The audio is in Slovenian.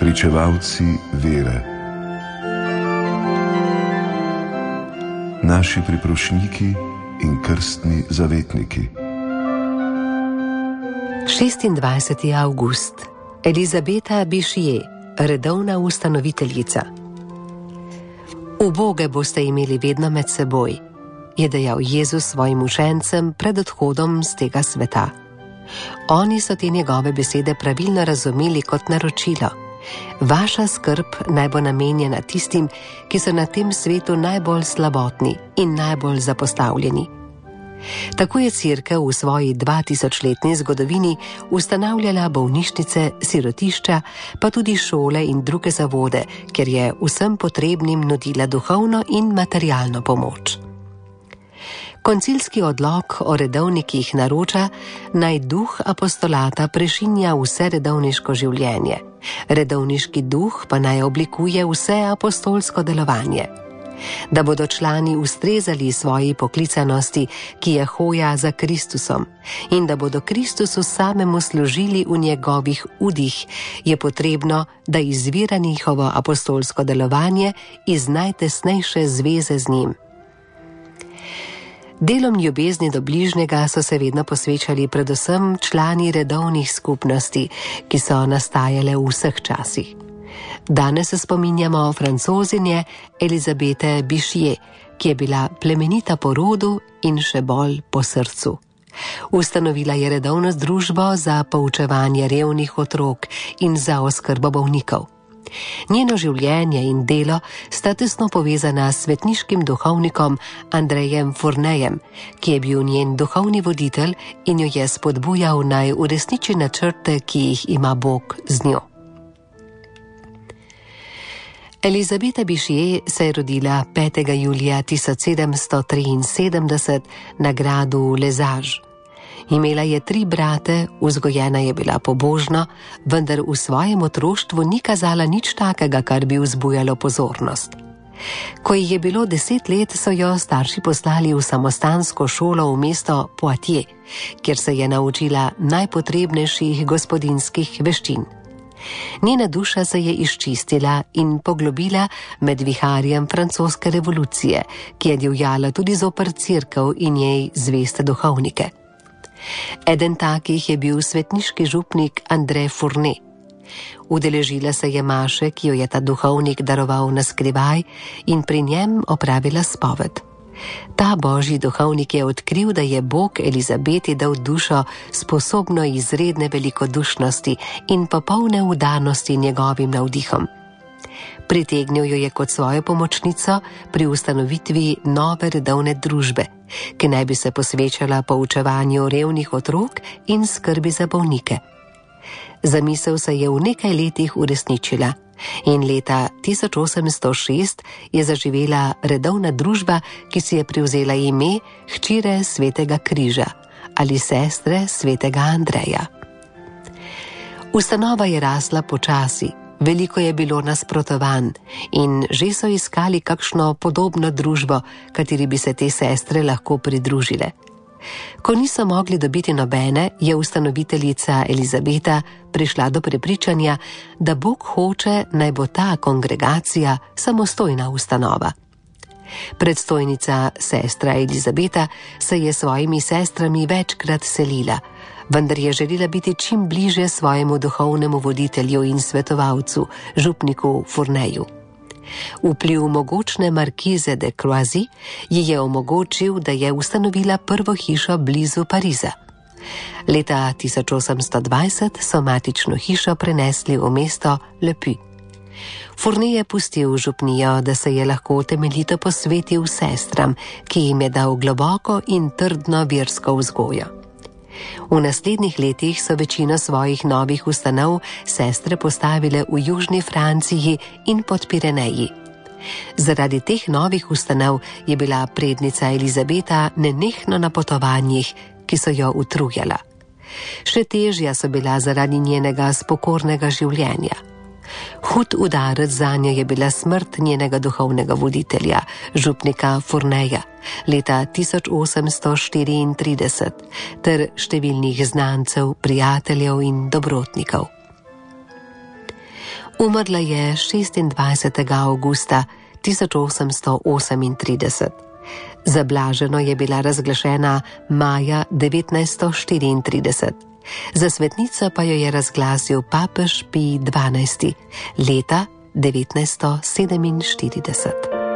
pričevalci vere, naši priprošniki in krstni zavetniki. 26. avgust. Elizabeta Bišije, redovna ustanoviteljica. Uboge boste imeli vedno med seboj, je dejal Jezus svojim učencem pred odhodom z tega sveta. Oni so te njegove besede pravilno razumeli kot naročilo. Vaša skrb naj bo namenjena tistim, ki so na tem svetu najbolj slabotni in najbolj zapostavljeni. Tako je Cerkev v svoji 2000-letni zgodovini ustanavljala bolnišnice, sirotišča, pa tudi šole in druge zavode, kjer je vsem potrebnim nudila duhovno in materialno pomoč. Koncilski odlok o redovnikih naroča, naj duh apostolata prešinja vse redovniško življenje, redovniški duh pa naj oblikuje vse apostolsko delovanje. Da bodo člani ustrezali svoji poklicanosti, ki je hoja za Kristusom, in da bodo Kristusu samemu služili v njegovih udih, je potrebno, da izvira njihovo apostolsko delovanje iz najtesnejše zveze z njim. Delom ljubezni do bližnjega so se vedno posvečali predvsem člani redovnih skupnosti, ki so nastajale v vseh časih. Danes se spominjamo Francozinje Elizabete Bišije, ki je bila plemenita po rodu in še bolj po srcu. Ustanovila je redovno združbo za poučevanje revnih otrok in za oskrbo bolnikov. Njeno življenje in delo sta tesno povezana s svetniškim duhovnikom Andrejem Fournejem, ki je bil njen duhovni voditelj in jo je spodbujal naj uresniči načrte, ki jih ima Bog z njo. Elizabeta Bišije se je rodila 5. julija 1773 na gradu Lezaž. Imela je 3 brate, vzgojena je bila pobožno, vendar v svojem otroštvu ni kazala nič takega, kar bi vzbujalo pozornost. Ko ji je bilo 10 let, so jo starši poslali v samostansko šolo v mesto Poitiers, kjer se je naučila najpotrebnejših gospodinjskih veščin. Njena duša se je izčistila in poglobila med viharjem francoske revolucije, ki je divjala tudi zoper Cerkev in njej zveste duhovnike. Eden takih je bil svetniški župnik Andrej Fournet. Udeležila se je maše, ki jo je ta duhovnik daroval na skrivaj, in pri njem opravila spoved. Ta božji duhovnik je odkril, da je Bog Elizabeti dal dušo sposobno izredne velikodušnosti in popolne vdanosti njegovim navdihom. Pritegnil jo je kot svojo pomočnico pri ustanovitvi nove redovne družbe, ki naj bi se posvečala poučevanju revnih otrok in skrbi za bolnike. Zamisel se je v nekaj letih uresničila in leta 1806 je zaživela redovna družba, ki si je privzela ime hčire Svetega križa ali sestre Svetega Andreja. Ustanova je rasla počasi. Veliko je bilo nasprotovanj in že so iskali kakšno podobno družbo, kateri bi se te sestre lahko pridružile. Ko niso mogli dobiti nobene, je ustanoviteljica Elizabeta prišla do prepričanja, da Bog hoče, naj bo ta kongregacija samostojna ustanova. Predstojnica sestra Elizabeta se je s svojimi sestrami večkrat selila, vendar je želela biti čim bliže svojemu duhovnemu voditelju in svetovalcu, župniku Fourneju. Vpliv mogočne markize de Croisy ji je omogočil, da je ustanovila prvo hišo blizu Pariza. Leta 1820 so matično hišo prenesli v mesto Le Puy. Fournet je pustil župnijo, da se je lahko temeljito posvetil sestram, ki jim je dal globoko in trdno versko vzgojo. V naslednjih letih so večino svojih novih ustanov sestre postavile v južni Franciji in pod Pireneji. Zaradi teh novih ustanov je bila prednica Elizabeta nenehno na potovanjih, ki so jo utrujala. Še težja so bila zaradi njenega spokornega življenja. Hud udarec zanjo je bila smrt njenega duhovnega voditelja, župnika Fourneja, leta 1834, ter številnih znancev, prijateljev in dobrotnikov. Umrla je 26. avgusta 1838. Za blaženo je bila razglašena maja 1934. Za svetnico pa jo je razglasil papež Pij XII. Leta 1947.